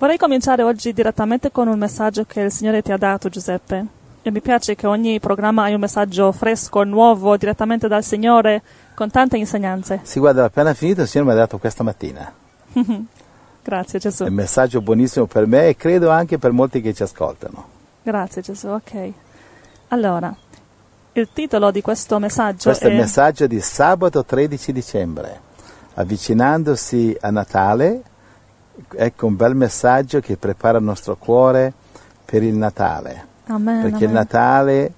Vorrei cominciare oggi direttamente con un messaggio che il Signore ti ha dato, Giuseppe. E mi piace che ogni programma hai un messaggio fresco, nuovo, direttamente dal Signore, con tante insegnanze. Sì, guarda, appena finito il Signore mi ha dato questa mattina. Grazie Gesù. È un messaggio buonissimo per me e credo anche per molti che ci ascoltano. Grazie Gesù, ok. Allora, il titolo di questo messaggio Questo è il messaggio di sabato 13 dicembre. Avvicinandosi a Natale, ecco un bel messaggio che prepara il nostro cuore per il Natale. Amen, perché amen. il Natale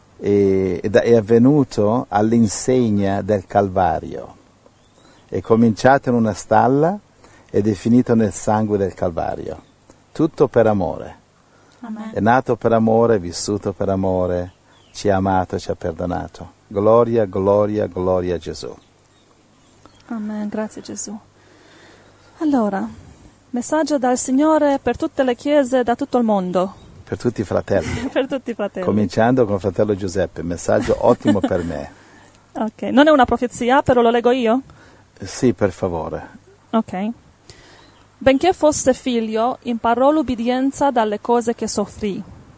è avvenuto all'insegna del Calvario. È cominciato in una stalla ed è finito nel sangue del Calvario. Tutto per amore. Amen. È nato per amore, vissuto per amore, ci ha amato, ci ha perdonato. Gloria, gloria, gloria a Gesù. Amen, grazie Gesù. Allora, messaggio dal Signore per tutte le chiese da tutto il mondo. Per tutti i fratelli. Per tutti i fratelli. Cominciando con il fratello Giuseppe, messaggio ottimo per me. Ok, non è una profezia, però lo leggo io? Sì, per favore. Ok. Benché fosse figlio, imparò l'ubbidienza dalle cose che soffrì.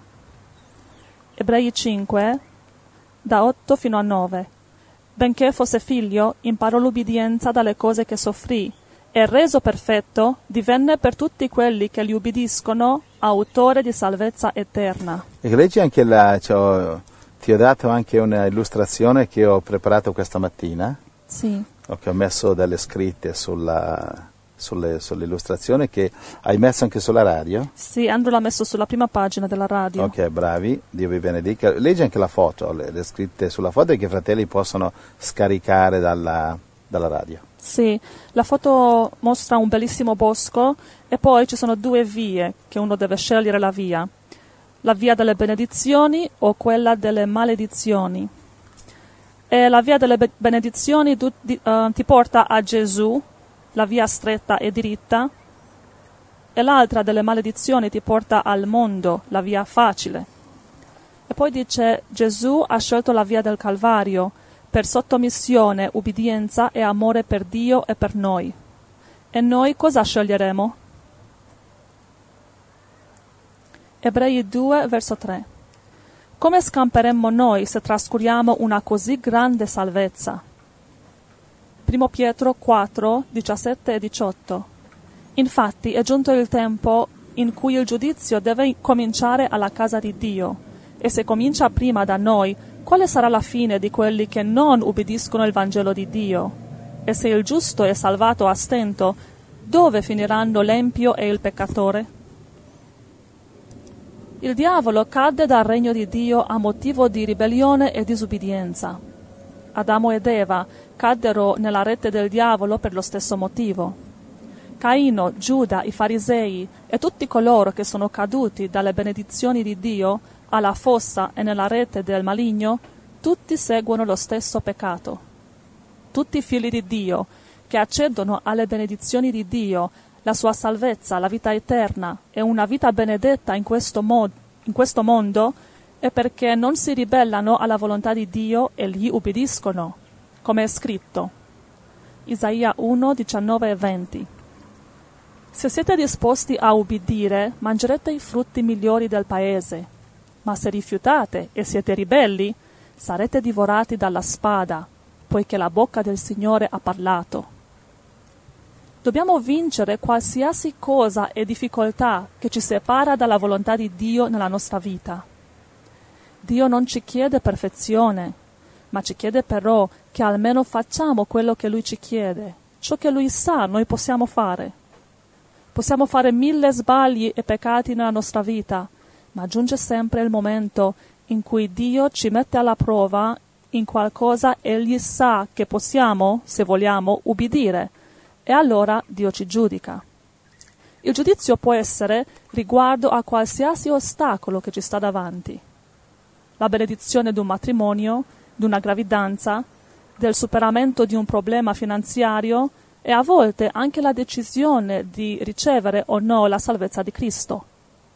Ebrei 5, da 8 fino a 9. Benché fosse figlio, imparò l'ubbidienza dalle cose che soffrì, e reso perfetto, divenne per tutti quelli che gli ubbidiscono autore di salvezza eterna. E leggi anche ti ho dato anche una illustrazione che ho preparato questa mattina. Sì. Che ho messo delle scritte sull'illustrazione che hai messo anche sulla radio. Sì, Andrew l'ha messo sulla prima pagina della radio. Ok, bravi, Dio vi benedica. Leggi anche la foto, le scritte sulla foto che i fratelli possono scaricare dalla radio. Sì, la foto mostra un bellissimo bosco e poi ci sono due vie che uno deve scegliere la via delle benedizioni o quella delle maledizioni. E la via delle benedizioni ti porta a Gesù, la via stretta e diritta, e l'altra delle maledizioni ti porta al mondo, la via facile. E poi dice: Gesù ha scelto la via del Calvario per sottomissione, ubbidienza e amore per Dio e per noi. E noi cosa sceglieremo? Ebrei 2, verso 3. Come scamperemmo noi se trascuriamo una così grande salvezza? 1 Pietro 4, 17 e 18. Infatti è giunto il tempo in cui il giudizio deve cominciare alla casa di Dio, e se comincia prima da noi, quale sarà la fine di quelli che non ubbidiscono il Vangelo di Dio? E se il giusto è salvato a stento, dove finiranno l'empio e il peccatore? Il diavolo cadde dal regno di Dio a motivo di ribellione e disubbidienza. Adamo ed Eva caddero nella rete del diavolo per lo stesso motivo. Caino, Giuda, i farisei e tutti coloro che sono caduti dalle benedizioni di Dio alla fossa e nella rete del maligno, tutti seguono lo stesso peccato. Tutti i figli di Dio che accedono alle benedizioni di Dio, la sua salvezza, la vita eterna e una vita benedetta in questo mondo, è perché non si ribellano alla volontà di Dio e gli ubbidiscono, come è scritto. Isaia 1, 19 e 20. Se siete disposti a ubbidire, mangerete i frutti migliori del paese, ma se rifiutate e siete ribelli, sarete divorati dalla spada, poiché la bocca del Signore ha parlato. Dobbiamo vincere qualsiasi cosa e difficoltà che ci separa dalla volontà di Dio nella nostra vita. Dio non ci chiede perfezione, ma ci chiede però che almeno facciamo quello che Lui ci chiede. Ciò che Lui sa noi possiamo fare. Possiamo fare 1000 sbagli e peccati nella nostra vita, ma giunge sempre il momento in cui Dio ci mette alla prova in qualcosa e Egli sa che possiamo, se vogliamo, ubbidire. E allora Dio ci giudica. Il giudizio può essere riguardo a qualsiasi ostacolo che ci sta davanti. La benedizione di un matrimonio, di una gravidanza, del superamento di un problema finanziario e a volte anche la decisione di ricevere o no la salvezza di Cristo.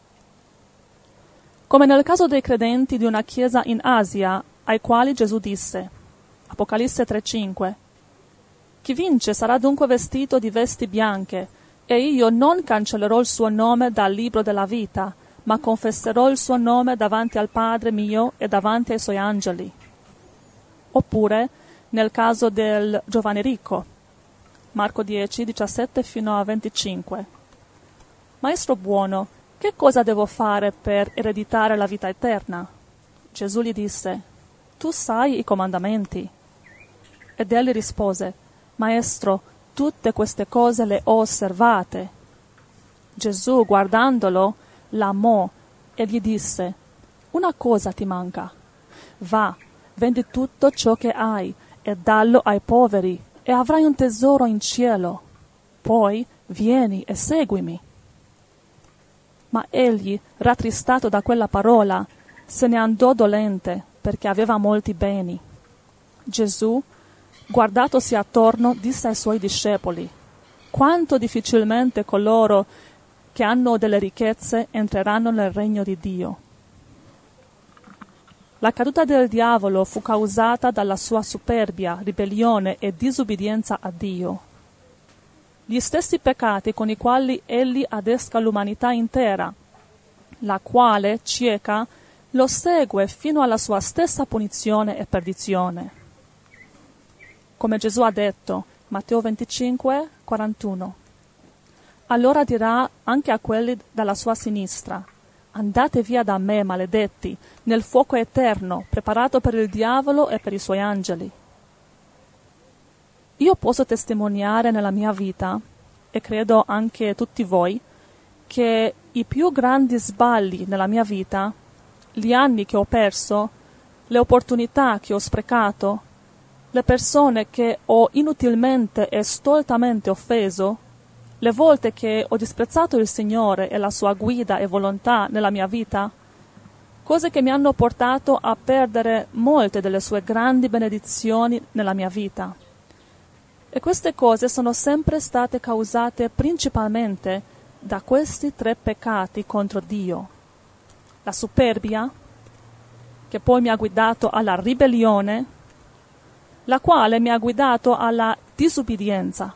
Come nel caso dei credenti di una chiesa in Asia, ai quali Gesù disse, Apocalisse 3,5, Chi vince sarà dunque vestito di vesti bianche, E io non cancellerò il suo nome dal libro della vita, ma confesserò il suo nome davanti al Padre mio e davanti ai suoi angeli. Oppure nel caso del giovane ricco, Marco 10, 17 fino a 25. Maestro buono, che cosa devo fare per ereditare la vita eterna? Gesù gli disse: tu sai i comandamenti. Ed egli rispose: Maestro, tutte queste cose le ho osservate. Gesù, guardandolo, l'amò e gli disse: una cosa ti manca. Va, vendi tutto ciò che hai e dallo ai poveri, e avrai un tesoro in cielo. Poi vieni e seguimi. Ma egli, rattristato da quella parola, se ne andò dolente, perché aveva molti beni. Gesù, guardatosi attorno, disse ai suoi discepoli: quanto difficilmente coloro che hanno delle ricchezze entreranno nel regno di Dio. La caduta del diavolo fu causata dalla sua superbia, ribellione e disubbidienza a Dio. Gli stessi peccati con i quali egli adesca l'umanità intera, la quale, cieca, lo segue fino alla sua stessa punizione e perdizione. Come Gesù ha detto, Matteo 25, 41. Allora dirà anche a quelli dalla sua sinistra: andate via da me, maledetti, nel fuoco eterno, preparato per il diavolo e per i suoi angeli. Io posso testimoniare nella mia vita, e credo anche tutti voi, che i più grandi sbagli nella mia vita, gli anni che ho perso, le opportunità che ho sprecato, le persone che ho inutilmente e stoltamente offeso, le volte che ho disprezzato il Signore e la sua guida e volontà nella mia vita, cose che mi hanno portato a perdere molte delle sue grandi benedizioni nella mia vita. E queste cose sono sempre state causate principalmente da questi 3 peccati contro Dio: la superbia, che poi mi ha guidato alla ribellione, la quale mi ha guidato alla disubbidienza.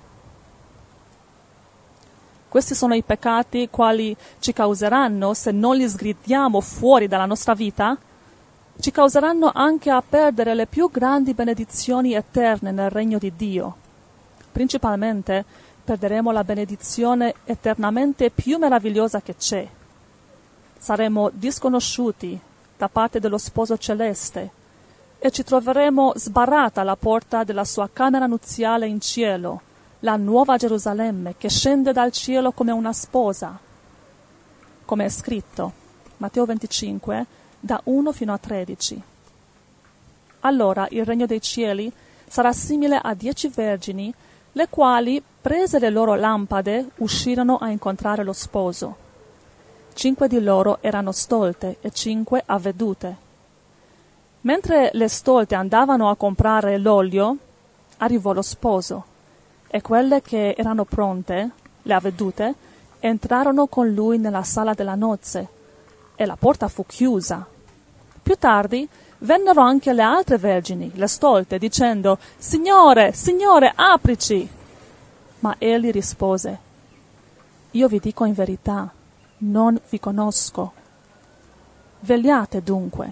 Questi sono i peccati quali ci causeranno, se non li sgridiamo fuori dalla nostra vita, ci causeranno anche a perdere le più grandi benedizioni eterne nel regno di Dio. Principalmente perderemo la benedizione eternamente più meravigliosa che c'è. Saremo disconosciuti da parte dello Sposo celeste e ci troveremo sbarrata alla porta della sua camera nuziale in cielo, la nuova Gerusalemme che scende dal cielo come una sposa. Come è scritto, Matteo 25, da 1 fino a 13. Allora il regno dei cieli sarà simile a 10 vergini, le quali, prese le loro lampade, uscirono a incontrare lo sposo. 5 di loro erano stolte e 5 avvedute. Mentre le stolte andavano a comprare l'olio, arrivò lo sposo, e quelle che erano pronte, le avvedute, entrarono con lui nella sala della nozze, e la porta fu chiusa. Più tardi vennero anche le altre vergini, le stolte, dicendo: Signore, Signore, aprici! Ma egli rispose: Io vi dico in verità, non vi conosco. Vegliate dunque.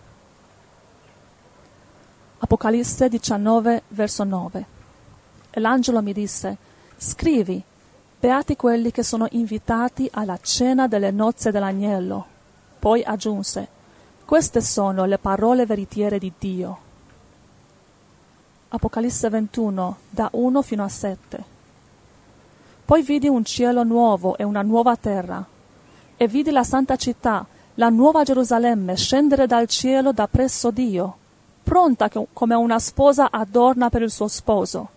Apocalisse 19, verso 9. E l'angelo mi disse: Scrivi, beati quelli che sono invitati alla cena delle nozze dell'agnello. Poi aggiunse: Queste sono le parole veritiere di Dio. Apocalisse 21, da 1 fino a 7. Poi vidi un cielo nuovo e una nuova terra, e vidi la santa città, la nuova Gerusalemme, scendere dal cielo da presso Dio, pronta come una sposa adorna per il suo sposo.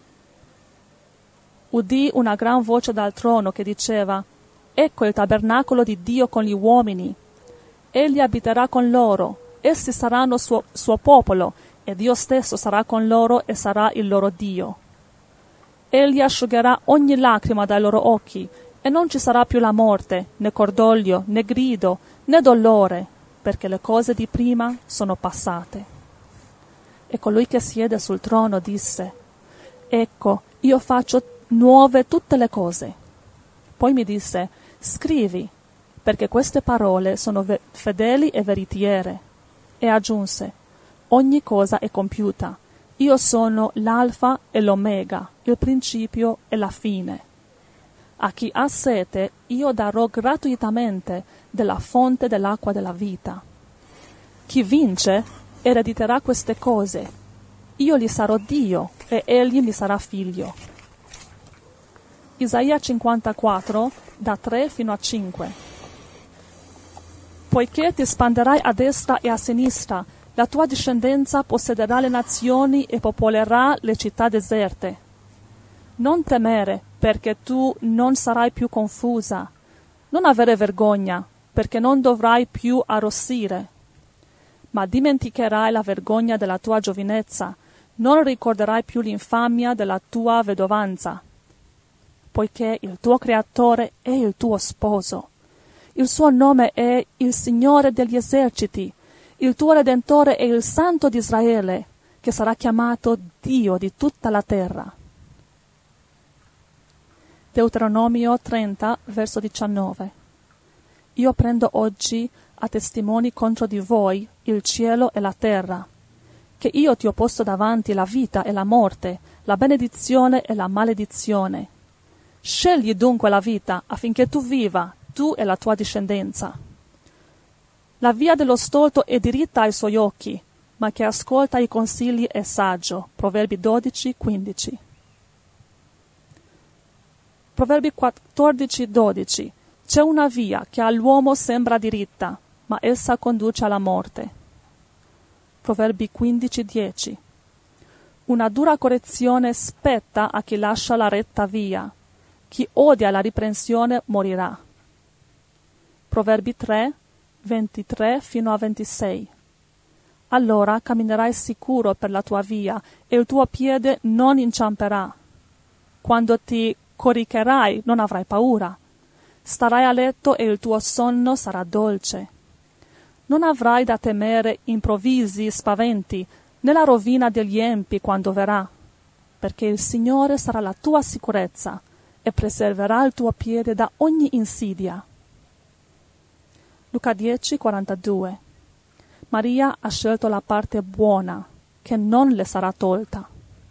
Udì una gran voce dal trono che diceva: Ecco il tabernacolo di Dio con gli uomini. Egli abiterà con loro, essi saranno suo popolo, e Dio stesso sarà con loro e sarà il loro Dio. Egli asciugherà ogni lacrima dai loro occhi, e non ci sarà più la morte, né cordoglio, né grido, né dolore, perché le cose di prima sono passate. E colui che siede sul trono disse: Ecco, io faccio nuove tutte le cose. Poi mi disse: scrivi, perché queste parole sono fedeli e veritiere. E aggiunse: ogni cosa è compiuta. Io sono l'alfa e l'omega, il principio e la fine. A chi ha sete io darò gratuitamente della fonte dell'acqua della vita. Chi vince erediterà queste cose. Io gli sarò Dio e egli mi sarà figlio. Isaia 54, da 3 fino a 5. Poiché ti spanderai a destra e a sinistra, la tua discendenza possederà le nazioni e popolerà le città deserte. Non temere, perché tu non sarai più confusa. Non avere vergogna, perché non dovrai più arrossire. Ma dimenticherai la vergogna della tua giovinezza, non ricorderai più l'infamia della tua vedovanza. Poiché il tuo Creatore è il tuo sposo. Il suo nome è il Signore degli eserciti. Il tuo Redentore è il Santo di Israele, che sarà chiamato Dio di tutta la terra. Deuteronomio 30, verso 19. Io prendo oggi a testimoni contro di voi il cielo e la terra, che io ti ho posto davanti la vita e la morte, la benedizione e la maledizione. Scegli dunque la vita affinché tu viva, tu e la tua discendenza. La via dello stolto è diritta ai suoi occhi, ma chi ascolta i consigli è saggio. Proverbi 12, 15. Proverbi 14, 12. C'è una via che all'uomo sembra diritta, ma essa conduce alla morte. Proverbi 15, 10. Una dura correzione spetta a chi lascia la retta via. Chi odia la riprensione morirà. Proverbi 3, 23 fino a 26. Allora camminerai sicuro per la tua via e il tuo piede non inciamperà. Quando ti coricherai non avrai paura. Starai a letto e il tuo sonno sarà dolce. Non avrai da temere improvvisi spaventi, né la rovina degli empi quando verrà, perché il Signore sarà la tua sicurezza e preserverà il tuo piede da ogni insidia. Luca 10, 42. Maria ha scelto la parte buona, che non le sarà tolta.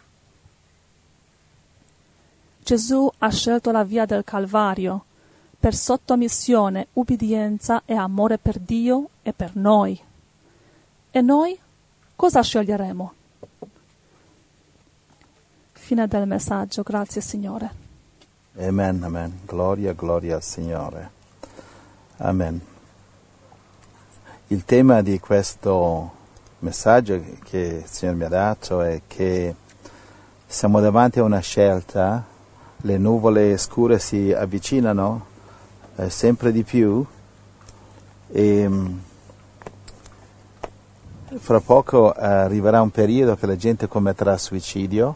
Gesù ha scelto la via del Calvario, per sottomissione, ubbidienza e amore per Dio e per noi. E noi cosa sceglieremo? Fine del messaggio. Grazie Signore. Amen, amen. Gloria, gloria al Signore. Amen. Il tema di questo messaggio che il Signore mi ha dato è che siamo davanti a una scelta, le nuvole scure si avvicinano sempre di più e fra poco arriverà un periodo che la gente commetterà suicidio,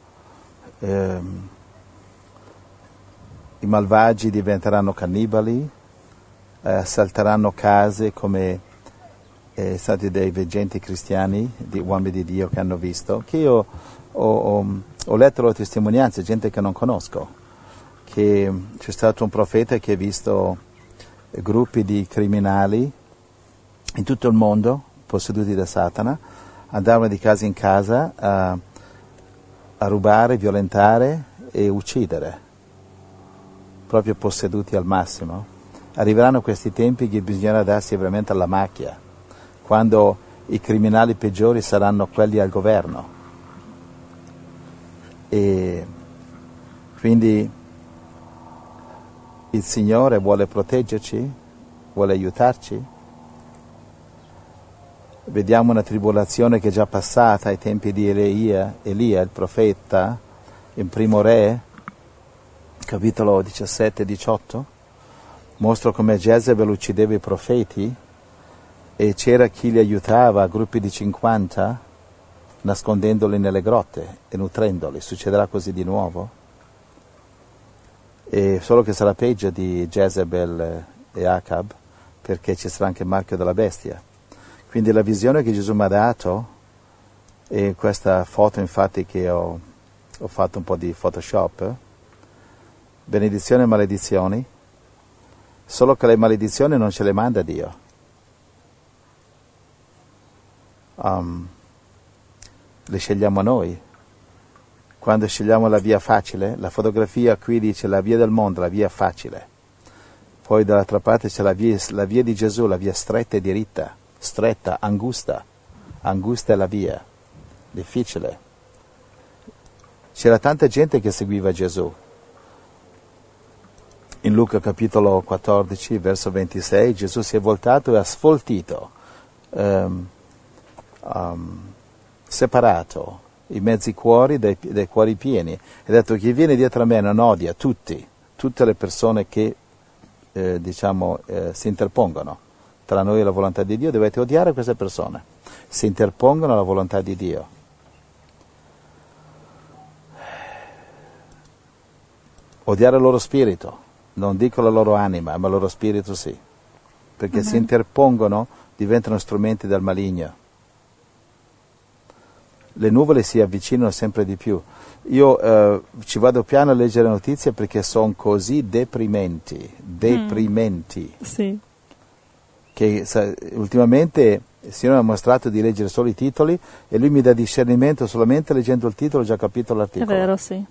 i malvagi diventeranno cannibali, assalteranno case come stati dei veggenti cristiani, di uomini di Dio che hanno visto, che io ho letto le testimonianze, gente che non conosco, che c'è stato un profeta che ha visto gruppi di criminali in tutto il mondo, posseduti da Satana, andavano di casa in casa a rubare, violentare e uccidere, proprio posseduti al massimo. Arriveranno questi tempi che bisognerà darsi veramente alla macchia, quando i criminali peggiori saranno quelli al governo. E quindi il Signore vuole proteggerci, vuole aiutarci. Vediamo una tribolazione che è già passata ai tempi di Elia, il profeta, in Primo Re, capitolo 17-18, mostra come Jezebel uccideva i profeti e c'era chi li aiutava, gruppi di 50, nascondendoli nelle grotte e nutrendoli. Succederà così di nuovo. E solo che sarà peggio di Jezebel e Acab, perché ci sarà anche il marchio della bestia. Quindi la visione che Gesù mi ha dato, e questa foto infatti che ho fatto un po' di Photoshop, benedizioni e maledizioni, solo che le maledizioni non ce le manda Dio. Le scegliamo noi. Quando scegliamo la via facile, la fotografia qui dice la via del mondo, la via facile. Poi dall'altra parte c'è la via di Gesù, la via stretta e diritta, stretta, angusta. Angusta è la via, difficile. C'era tanta gente che seguiva Gesù. In Luca capitolo 14, verso 26, Gesù si è voltato e ha sfoltito, separato i mezzi cuori dai cuori pieni. E ha detto: chi viene dietro a me non odia tutte le persone che si interpongono tra noi e la volontà di Dio. Dovete odiare queste persone, si interpongono alla volontà di Dio. Odiare il loro spirito, non dico la loro anima, ma il loro spirito sì, perché si interpongono, diventano strumenti del maligno. Le nuvole si avvicinano sempre di più. Io ci vado piano a leggere notizie perché sono così deprimenti. Sì. Che ultimamente il Signore ha mostrato di leggere solo i titoli e Lui mi dà discernimento solamente leggendo il titolo, ho già capito l'articolo. È vero, sì.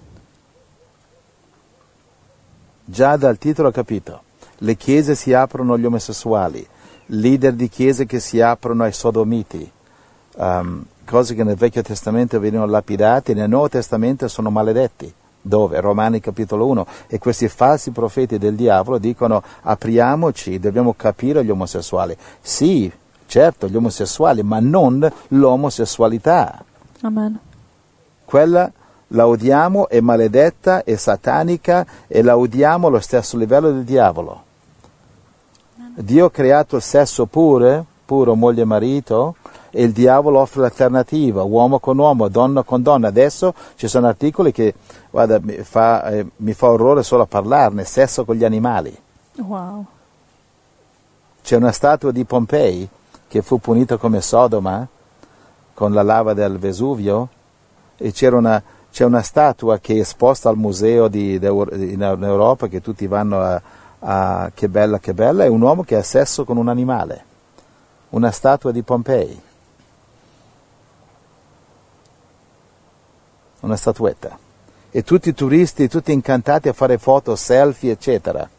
Già dal titolo ho capito. Le chiese si aprono agli omosessuali, leader di chiese che si aprono ai sodomiti, cose che nel Vecchio Testamento venivano lapidate, nel Nuovo Testamento sono maledetti. Dove? Romani capitolo 1. E questi falsi profeti del diavolo dicono: apriamoci, dobbiamo capire gli omosessuali. Sì, certo, gli omosessuali, ma non l'omosessualità. Amen. Quella la odiamo, è maledetta, è satanica e la odiamo allo stesso livello del diavolo. Dio ha creato il sesso puro, moglie e marito, e il diavolo offre l'alternativa, uomo con uomo, donna con donna. Adesso ci sono articoli che, guarda, mi fa orrore solo a parlarne, sesso con gli animali. Wow. C'è una statua di Pompei che fu punita come Sodoma con la lava del Vesuvio, e c'è una statua che è esposta al museo in Europa, che tutti vanno a che bella, è un uomo che ha sesso con un animale, una statua di Pompei, una statuetta, e tutti i turisti, tutti incantati a fare foto, selfie, eccetera.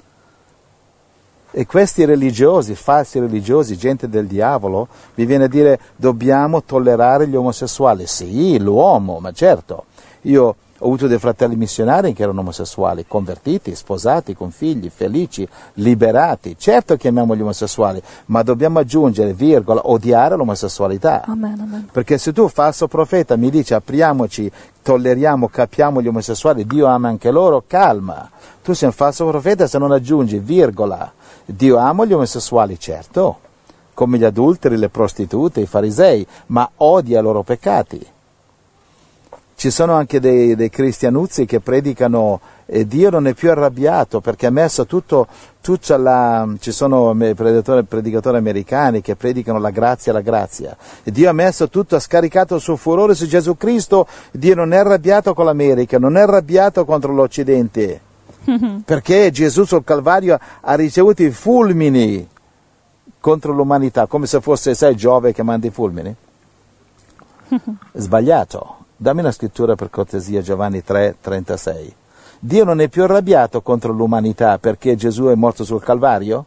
E questi religiosi, falsi religiosi, gente del diavolo, vi viene a dire: dobbiamo tollerare gli omosessuali. Sì, l'uomo, ma certo. Io ho avuto dei fratelli missionari che erano omosessuali, convertiti, sposati, con figli, felici, liberati. Certo che amiamo gli omosessuali, ma dobbiamo aggiungere, odiare l'omosessualità. Amen, amen. Perché se tu, falso profeta, mi dici apriamoci, tolleriamo, capiamo gli omosessuali, Dio ama anche loro, calma. Tu sei un falso profeta se non aggiungi, Dio ama gli omosessuali, certo, come gli adulteri, le prostitute, i farisei, ma odia i loro peccati. Ci sono anche dei cristianuzzi che predicano Dio non è più arrabbiato perché ha messo ci sono predicatori americani che predicano la grazia. E Dio ha scaricato il suo furore su Gesù Cristo. Dio non è arrabbiato con l'America, non è arrabbiato contro l'Occidente, perché Gesù sul Calvario ha ricevuto i fulmini contro l'umanità, come se fosse, sai, Giove che manda i fulmini. Sbagliato. Dammi una scrittura per cortesia, Giovanni 3,36. Dio non è più arrabbiato contro l'umanità perché Gesù è morto sul Calvario?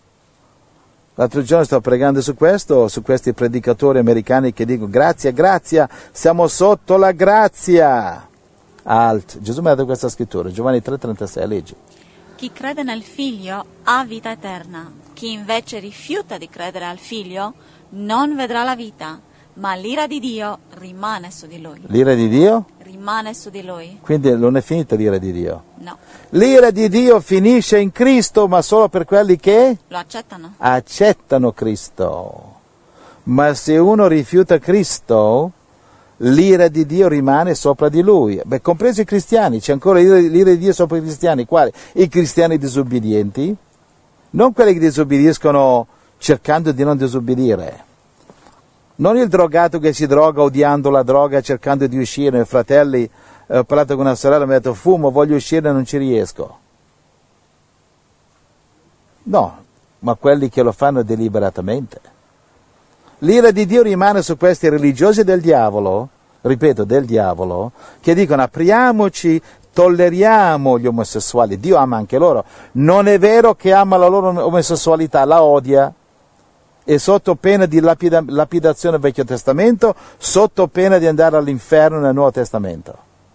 L'altro giorno stavo pregando su questi predicatori americani che dicono: grazia, siamo sotto la grazia. Gesù mi ha dato questa scrittura, Giovanni 3,36, leggi. Chi crede nel Figlio ha vita eterna. Chi invece rifiuta di credere al Figlio non vedrà la vita, ma l'ira di Dio rimane su di lui. L'ira di Dio? Rimane su di lui. Quindi non è finita l'ira di Dio? No. L'ira di Dio finisce in Cristo, ma solo per quelli che lo accettano. Accettano Cristo. Ma se uno rifiuta Cristo, l'ira di Dio rimane sopra di lui. Beh, compreso i cristiani, c'è ancora l'ira di Dio sopra i cristiani. Quali? I cristiani disobbedienti, non quelli che disobbediscono cercando di non disobbedire. Non il drogato che si droga odiando la droga, cercando di uscire, i fratelli ho parlato con una sorella, mi ha detto fumo, voglio uscire e non ci riesco. No, ma quelli che lo fanno deliberatamente. L'ira di Dio rimane su questi religiosi del diavolo, ripeto, del diavolo, che dicono apriamoci, tolleriamo gli omosessuali, Dio ama anche loro. Non è vero che ama la loro omosessualità, la odia, e sotto pena di lapidazione nel Vecchio Testamento, sotto pena di andare all'inferno nel Nuovo Testamento.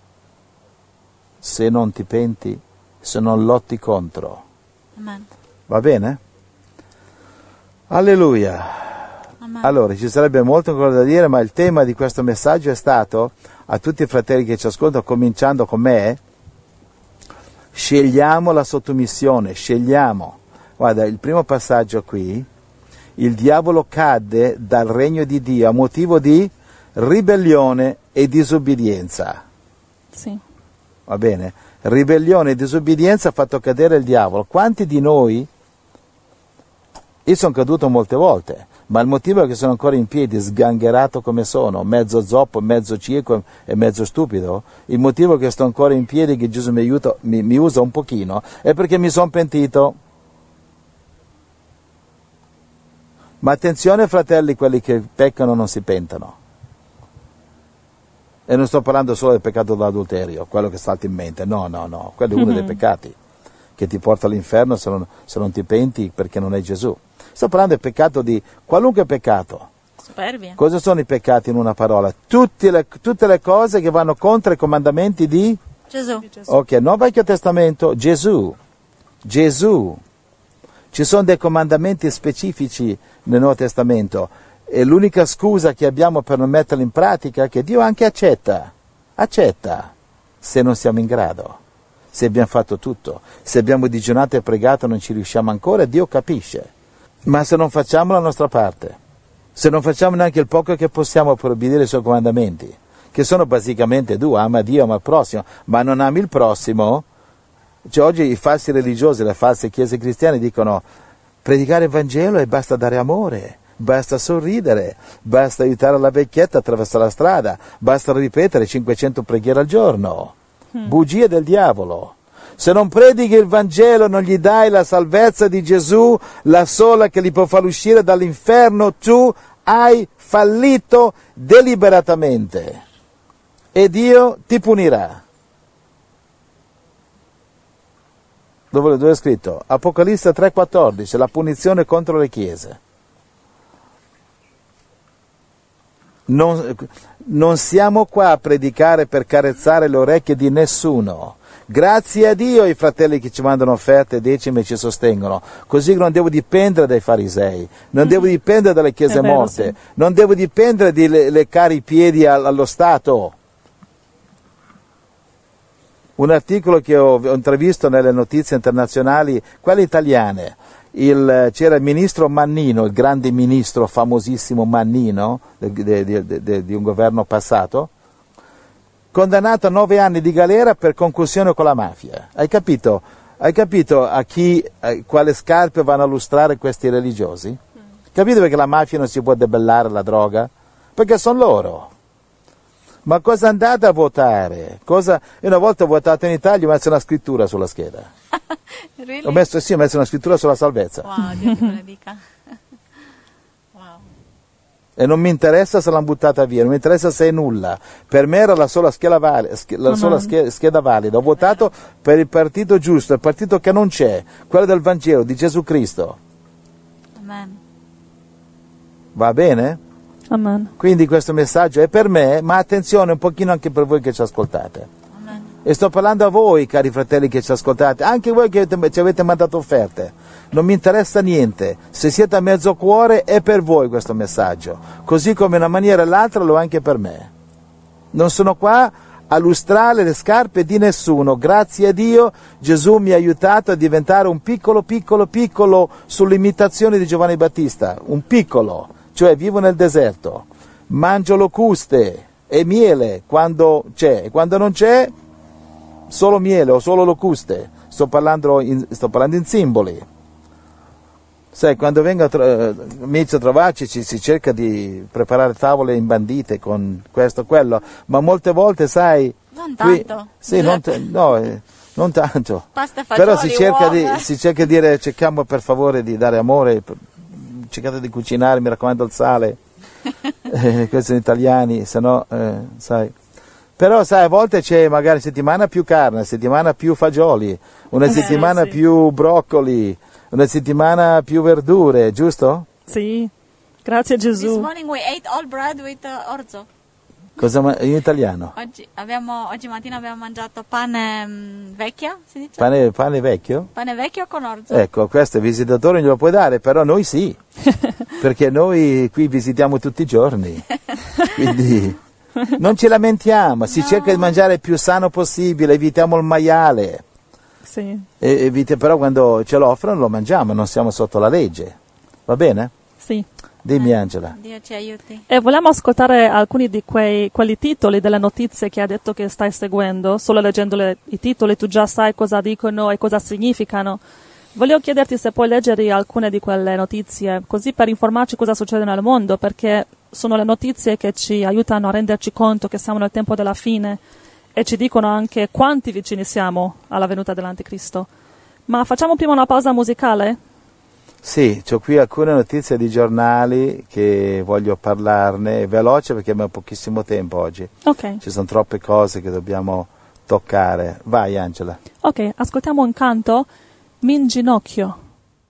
Se non ti penti, se non lotti contro. Amen. Va bene? Alleluia. Amen. Allora, ci sarebbe molto ancora da dire, ma il tema di questo messaggio è stato, a tutti i fratelli che ci ascoltano, cominciando con me, scegliamo la sottomissione, scegliamo. Guarda, il primo passaggio qui, il diavolo cadde dal regno di Dio a motivo di ribellione e disobbedienza. Sì. Va bene? Ribellione e disobbedienza ha fatto cadere il diavolo. Quanti di noi, io sono caduto molte volte, ma il motivo è che sono ancora in piedi, sgangherato come sono, mezzo zoppo, mezzo cieco e mezzo stupido, il motivo che sto ancora in piedi, che Gesù mi aiuta, mi usa un pochino, è perché mi sono pentito. Ma attenzione fratelli, quelli che peccano non si pentano. E non sto parlando solo del peccato dell'adulterio, quello che salta in mente, no, quello è uno dei peccati che ti porta all'inferno se non ti penti perché non è Gesù. Sto parlando del peccato di qualunque peccato. Superbia. Cosa sono i peccati in una parola? Tutte le cose che vanno contro i comandamenti di Gesù. Ok, non Vecchio Testamento, Gesù. Ci sono dei comandamenti specifici nel Nuovo Testamento e l'unica scusa che abbiamo per non metterli in pratica è che Dio anche accetta se non siamo in grado, se abbiamo fatto tutto, se abbiamo digiunato e pregato e non ci riusciamo ancora, Dio capisce, ma se non facciamo la nostra parte, se non facciamo neanche il poco che possiamo per obbedire ai suoi comandamenti, che sono basicamente due, ama Dio, ama il prossimo, ma non ami il prossimo. Cioè, oggi i falsi religiosi, le false chiese cristiane dicono predicare il Vangelo e basta dare amore, basta sorridere, basta aiutare la vecchietta a attraversare la strada, basta ripetere 500 preghiere al giorno. Bugie del diavolo. Se non predichi il Vangelo, non gli dai la salvezza di Gesù, la sola che li può far uscire dall'inferno, tu hai fallito deliberatamente e Dio ti punirà. Dove è scritto? Apocalisse 3,14, la punizione contro le chiese. Non siamo qua a predicare per carezzare le orecchie di nessuno. Grazie a Dio i fratelli che ci mandano offerte e decime e ci sostengono. Così non devo dipendere dai farisei, non devo dipendere dalle chiese morte, sì. Non devo dipendere di leccare i piedi allo Stato. Un articolo che ho intravisto nelle notizie internazionali, quelle italiane, c'era il ministro Mannino, il grande ministro famosissimo Mannino di un governo passato, condannato a 9 anni di galera per concussione con la mafia. Hai capito a quale scarpe vanno a lustrare questi religiosi? Capito perché la mafia non si può debellare la droga? Perché sono loro. Ma cosa andate a votare? Io una volta ho votato in Italia, ho messo una scrittura sulla scheda. Really? Ho messo una scrittura sulla salvezza. Wow, Dio ti benedica. Wow. E non mi interessa se l'hanno buttata via, non mi interessa se è nulla. Per me era la sola scheda valida. Ho votato per il partito giusto, il partito che non c'è, quello del Vangelo, di Gesù Cristo. Amen. Va bene? Amen. Quindi questo messaggio è per me, ma attenzione un pochino anche per voi che ci ascoltate. Amen. E sto parlando a voi, cari fratelli che ci ascoltate, anche voi che ci avete mandato offerte. Non mi interessa niente, se siete a mezzo cuore è per voi questo messaggio, così come in una maniera o l'altra lo è anche per me. Non sono qua a lustrare le scarpe di nessuno, grazie a Dio Gesù mi ha aiutato a diventare un piccolo sull'imitazione di Giovanni Battista, un piccolo. Cioè vivo nel deserto, mangio locuste e miele quando c'è, e quando non c'è solo miele o solo locuste, sto parlando in simboli. Sai, quando vengono amici a trovarci si cerca di preparare tavole imbandite con questo, quello, ma molte volte, sai... Non tanto. Sì, non tanto. Pasta, Però fagioli, si cerca di dire, cerchiamo per favore di dare amore, cercate di cucinare, mi raccomando il sale, questi sono italiani, se no, sai... Però sai, a volte c'è magari settimana più carne, settimana più fagioli, una settimana sì. più broccoli, una settimana più verdure, giusto? Sì, grazie This Gesù. morning we ate all bread with orzo. In italiano? Oggi mattina abbiamo mangiato pane vecchio, si dice? Pane vecchio? Pane vecchio con orzo. Ecco, questo il visitatore non glielo puoi dare, però noi sì, perché noi qui visitiamo tutti i giorni, quindi non ci lamentiamo, si cerca di mangiare il più sano possibile, evitiamo il maiale. Sì. Però quando ce lo offrono lo mangiamo, non siamo sotto la legge. Va bene? Sì. Dimmi Angela. Dio ci aiuti. E vogliamo ascoltare alcuni di quelli titoli delle notizie che ha detto che stai seguendo. Solo leggendo i titoli tu già sai cosa dicono e cosa significano. Volevo chiederti se puoi leggere alcune di quelle notizie, così per informarci cosa succede nel mondo, perché sono le notizie che ci aiutano a renderci conto che siamo nel tempo della fine e ci dicono anche quanti vicini siamo alla venuta dell'Anticristo. Ma facciamo prima una pausa musicale? Sì, ho qui alcune notizie di giornali che voglio parlarne, veloce perché abbiamo pochissimo tempo oggi. Ok. Ci sono troppe cose che dobbiamo toccare. Vai Angela. Ok, ascoltiamo un canto, Mi inginocchio.